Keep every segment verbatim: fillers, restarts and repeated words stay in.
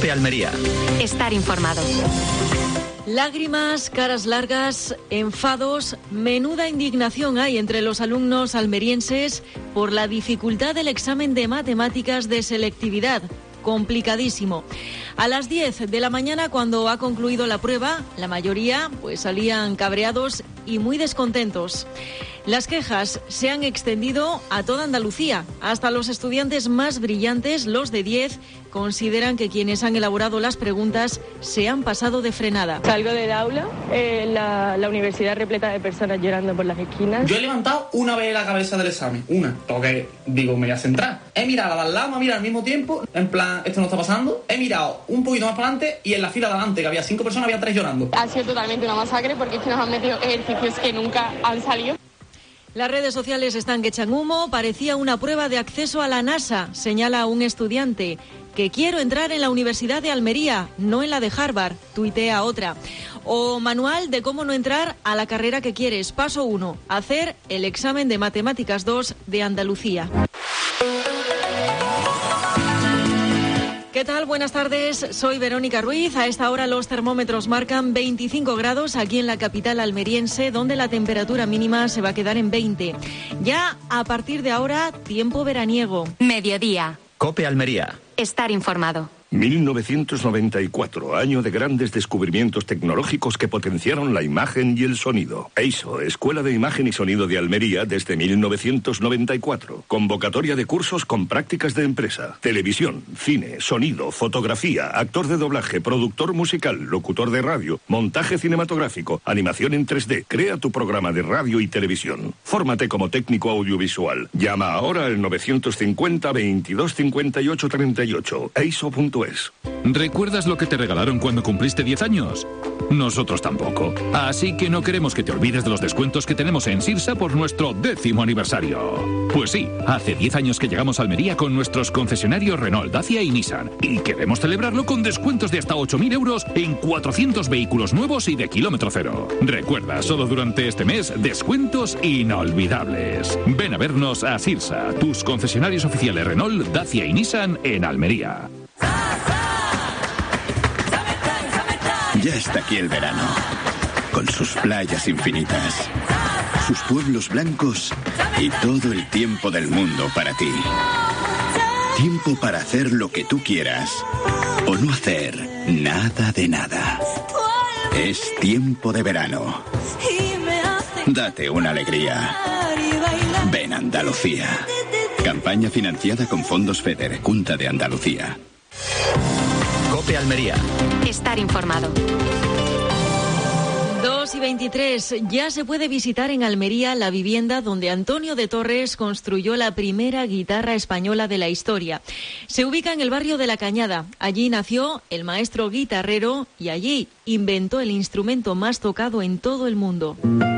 COPE Almería. Estar informado. Lágrimas, caras largas, enfados, menuda indignación hay entre los alumnos almerienses por la dificultad del examen de matemáticas de selectividad. Complicadísimo. A las diez de la mañana, cuando ha concluido la prueba, la mayoría pues salían cabreados y muy descontentos. Las quejas se han extendido a toda Andalucía. Hasta los estudiantes más brillantes, los de diez, consideran que quienes han elaborado las preguntas se han pasado de frenada. Salgo del aula, eh, la, la universidad repleta de personas llorando por las esquinas. Yo he levantado una vez la cabeza del examen, una, porque digo, me voy a centrar. He mirado al lado, me he mirado al mismo tiempo, en plan, esto no está pasando. He mirado un poquito más para adelante y en la fila de adelante, que había cinco personas, había tres llorando. Ha sido totalmente una masacre porque es que nos han metido ejercicios que nunca han salido. Las redes sociales están que echan humo. Parecía una prueba de acceso a la NASA, señala un estudiante. Que quiero entrar en la Universidad de Almería, no en la de Harvard, tuitea otra. O manual de cómo no entrar a la carrera que quieres. Paso uno, hacer el examen de Matemáticas dos de Andalucía. ¿Qué tal? Buenas tardes, soy Verónica Ruiz. A esta hora los termómetros marcan veinticinco grados aquí en la capital almeriense, donde la temperatura mínima se va a quedar en veinte. Ya a partir de ahora, tiempo veraniego. Mediodía. COPE Almería. Estar informado. mil novecientos noventa y cuatro, año de grandes descubrimientos tecnológicos que potenciaron la imagen y el sonido. E I S O, Escuela de Imagen y Sonido de Almería, desde mil novecientos noventa y cuatro. Convocatoria de cursos con prácticas de empresa. Televisión, cine, sonido, fotografía, actor de doblaje, productor musical, locutor de radio, montaje cinematográfico, animación en tres D. Crea tu programa de radio y televisión. Fórmate como técnico audiovisual. Llama ahora al novecientos cincuenta, veintidós cincuenta y ocho treinta y ocho. E I S O punto es. ¿Recuerdas lo que te regalaron cuando cumpliste diez años? Nosotros tampoco. Así que no queremos que te olvides de los descuentos que tenemos en Sirsa por nuestro décimo aniversario. Pues sí, hace diez años que llegamos a Almería con nuestros concesionarios Renault, Dacia y Nissan. Y queremos celebrarlo con descuentos de hasta ocho mil euros en cuatrocientos vehículos nuevos y de kilómetro cero. Recuerda, solo durante este mes, descuentos inolvidables. Ven a vernos a Sirsa, tus concesionarios oficiales Renault, Dacia y Nissan en Almería. Ya está aquí el verano, con sus playas infinitas, sus pueblos blancos y todo el tiempo del mundo para ti. Tiempo para hacer lo que tú quieras o no hacer nada de nada. Es tiempo de verano. Date una alegría. Ven Andalucía. Campaña financiada con fondos FEDER, Junta de Andalucía. COPE Almería. Estar informado. dos y veintitrés. Ya se puede visitar en Almería la vivienda donde Antonio de Torres construyó la primera guitarra española de la historia. Se ubica en el barrio de La Cañada. Allí nació el maestro guitarrero y allí inventó el instrumento más tocado en todo el mundo.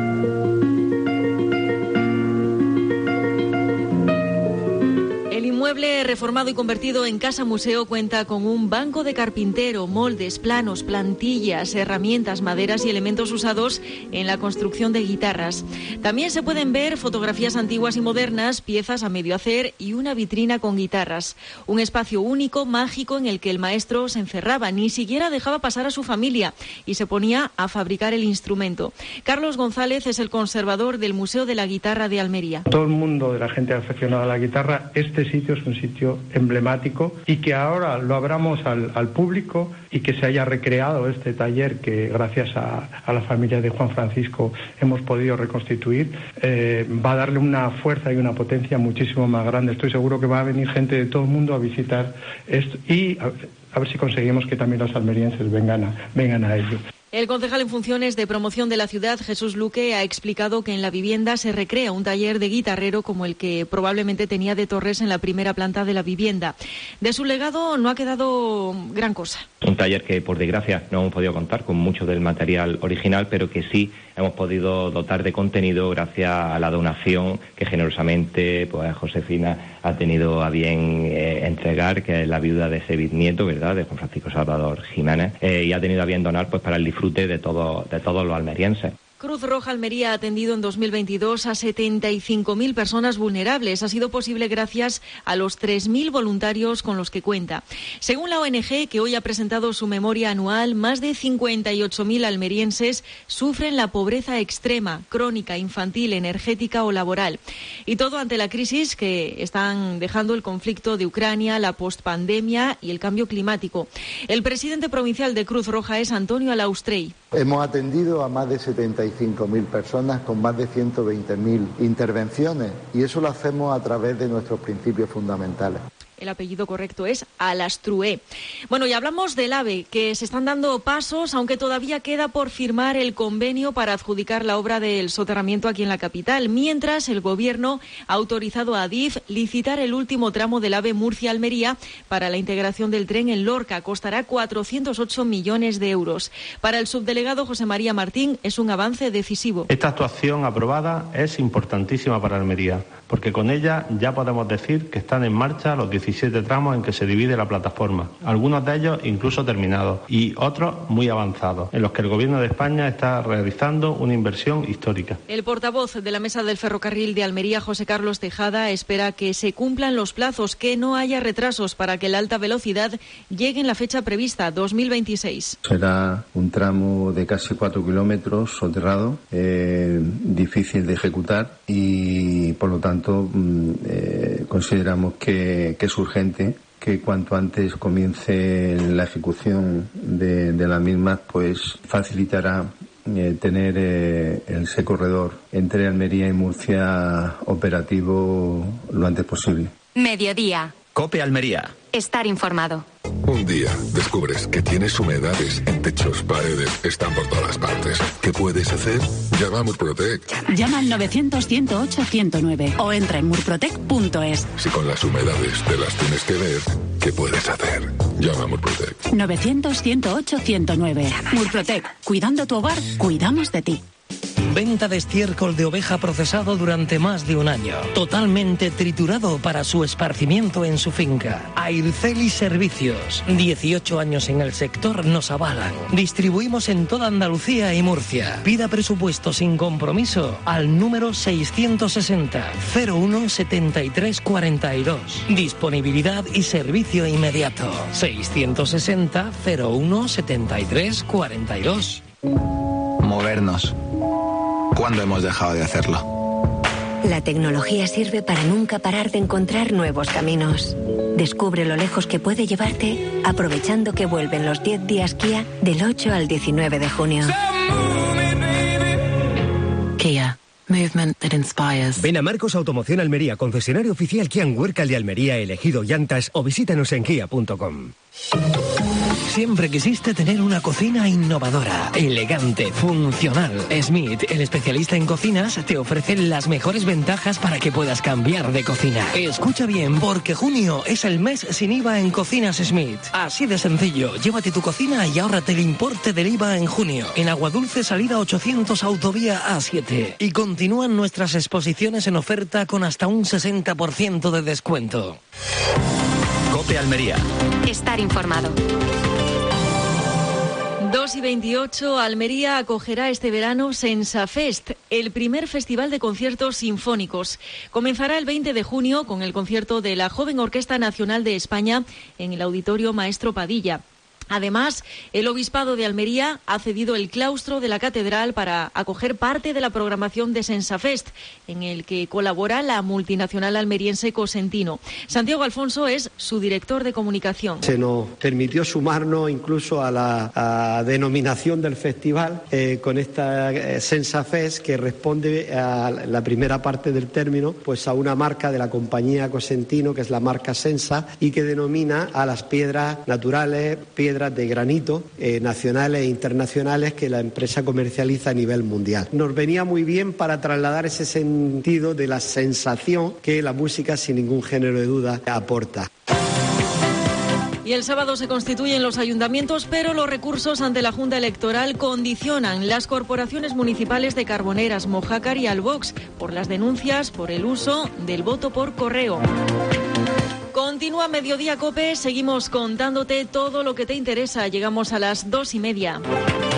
El inmueble reformado y convertido en casa museo cuenta con un banco de carpintero, moldes, planos, plantillas, herramientas, maderas y elementos usados en la construcción de guitarras. También se pueden ver fotografías antiguas y modernas, piezas a medio hacer y una vitrina con guitarras. Un espacio único, mágico, en el que el maestro se encerraba, ni siquiera dejaba pasar a su familia y se ponía a fabricar el instrumento. Carlos González es el conservador del Museo de la Guitarra de Almería. Todo el mundo de la gente aficionada a la guitarra, este sitio es un sitio emblemático y que ahora lo abramos al, al público y que se haya recreado este taller que gracias a, a la familia de Juan Francisco hemos podido reconstituir, eh, va a darle una fuerza y una potencia muchísimo más grande. Estoy seguro que va a venir gente de todo el mundo a visitar esto y a, a ver si conseguimos que también los almerienses vengan a, vengan a ello. El concejal en funciones de promoción de la ciudad, Jesús Luque, ha explicado que en la vivienda se recrea un taller de guitarrero como el que probablemente tenía de Torres en la primera planta de la vivienda. De su legado no ha quedado gran cosa. Un taller que, por desgracia, no hemos podido contar con mucho del material original, pero que sí hemos podido dotar de contenido gracias a la donación que generosamente pues Josefina ha tenido a bien eh, entregar, que es la viuda de ese bisnieto, ¿verdad?, de Juan Francisco Salvador Jiménez, eh, y ha tenido a bien donar pues para el disfrute de, todo, de todos los almerienses. Cruz Roja Almería ha atendido en dos mil veintidós a setenta y cinco mil personas vulnerables. Ha sido posible gracias a los tres mil voluntarios con los que cuenta. Según la O N G, que hoy ha presentado su memoria anual, más de cincuenta y ocho mil almerienses sufren la pobreza extrema, crónica, infantil, energética o laboral. Y todo ante la crisis que están dejando el conflicto de Ucrania, la postpandemia y el cambio climático. El presidente provincial de Cruz Roja es Antonio Alaustrey. Hemos atendido a más de setenta y cinco mil personas con más de ciento veinte mil intervenciones y eso lo hacemos a través de nuestros principios fundamentales. El apellido correcto es Alastrué. Bueno, y hablamos del AVE, que se están dando pasos, aunque todavía queda por firmar el convenio para adjudicar la obra del soterramiento aquí en la capital, mientras el Gobierno ha autorizado a Adif licitar el último tramo del AVE Murcia-Almería para la integración del tren en Lorca. Costará cuatrocientos ocho millones de euros. Para el subdelegado José María Martín es un avance decisivo. Esta actuación aprobada es importantísima para Almería, porque con ella ya podemos decir que están en marcha los diecisiete tramos en que se divide la plataforma, algunos de ellos incluso terminados y otros muy avanzados, en los que el Gobierno de España está realizando una inversión histórica. El portavoz de la Mesa del Ferrocarril de Almería, José Carlos Tejada, espera que se cumplan los plazos, que no haya retrasos para que la alta velocidad llegue en la fecha prevista, dos mil veintiséis. Será un tramo de casi cuatro kilómetros soterrado, eh, difícil de ejecutar y, por lo tanto, eh, consideramos que, que es urgente que cuanto antes comience la ejecución de, de las mismas, pues facilitará eh, tener eh, ese corredor entre Almería y Murcia operativo lo antes posible. Mediodía. COPE Almería. Estar informado. Un día descubres que tienes humedades en techos, paredes, están por todas partes. ¿Qué puedes hacer? Llama a Murprotec. Llama al novecientos, ciento ocho, ciento nueve o entra en murprotec punto es. Si con las humedades te las tienes que ver, ¿qué puedes hacer? Llama a Murprotec. novecientos, ciento ocho, ciento nueve. Murprotec. Cuidando tu hogar, cuidamos de ti. Venta de estiércol de oveja procesado durante más de un año. Totalmente triturado para su esparcimiento en su finca. Airceli Servicios. dieciocho años en el sector nos avalan. Distribuimos en toda Andalucía y Murcia. Pida presupuesto sin compromiso al número seiscientos sesenta, cero uno, setenta y tres cuarenta y dos. Disponibilidad y servicio inmediato. seiscientos sesenta, cero uno, setenta y tres cuarenta y dos. Movernos. ¿Cuándo hemos dejado de hacerlo? La tecnología sirve para nunca parar de encontrar nuevos caminos. Descubre lo lejos que puede llevarte aprovechando que vuelven los diez días Kia del ocho al diecinueve de junio. Kia. Movement that inspires. Ven a Marcos Automoción Almería, concesionario oficial Kia en Huércal de Almería, elegido llantas, o visítanos en kia punto com. Siempre quisiste tener una cocina innovadora, elegante, funcional. Smith, el especialista en cocinas, te ofrece las mejores ventajas para que puedas cambiar de cocina. Escucha bien, porque junio es el mes sin I V A en Cocinas Smith. Así de sencillo, llévate tu cocina y ahórrate el importe del I V A en junio. En Aguadulce, salida ochocientos, autovía A siete. Y continúan nuestras exposiciones en oferta con hasta un sesenta por ciento de descuento. COPE Almería. Estar informado. dos y veintiocho, Almería acogerá este verano Sensafest, el primer festival de conciertos sinfónicos. Comenzará el veinte de junio con el concierto de la Joven Orquesta Nacional de España en el Auditorio Maestro Padilla. Además, el Obispado de Almería ha cedido el claustro de la Catedral para acoger parte de la programación de Sensafest, en el que colabora la multinacional almeriense Cosentino. Santiago Alfonso es su director de comunicación. Se nos permitió sumarnos incluso a la a denominación del festival eh, con esta eh, Sensafest, que responde a la primera parte del término, pues a una marca de la compañía Cosentino, que es la marca Sensa, y que denomina a las piedras naturales, piedras de granito eh, nacionales e internacionales que la empresa comercializa a nivel mundial. Nos venía muy bien para trasladar ese sentido de la sensación que la música, sin ningún género de duda, aporta. Y el sábado se constituyen los ayuntamientos, pero los recursos ante la Junta Electoral condicionan las corporaciones municipales de Carboneras, Mojácar y Albox por las denuncias por el uso del voto por correo. Continúa Mediodía COPE, seguimos contándote todo lo que te interesa. Llegamos a las dos y media.